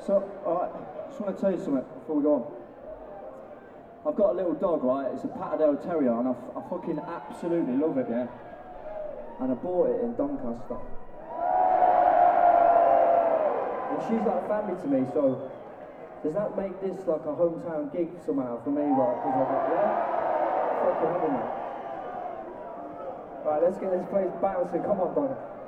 So, alright, just want to tell you something before we go on. I've got a little dog, right? It's a Patterdale Terrier, and I fucking absolutely love it, yeah? And I bought it in Doncaster. And she's like family to me, so does that make this like a hometown gig somehow for me, right? Because I'm like, yeah, fucking having that. Right, let's get this place bouncing. Come on, brother.